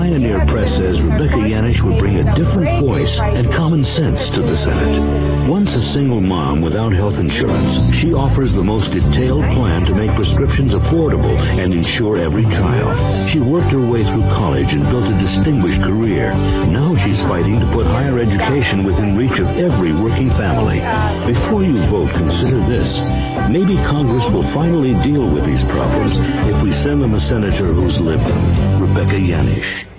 Pioneer Press says Rebecca Yanish would bring a different voice and common sense to the Senate. Once a single mom without health insurance, she offers the most detailed plan to make prescriptions affordable and insure every child. She worked her way through college and built a distinguished career. Now she's fighting to put higher education within reach of every working family. Before you vote, consider this. Maybe Congress will finally deal with these problems if we send them a senator who's lived them. Rebecca Yanish.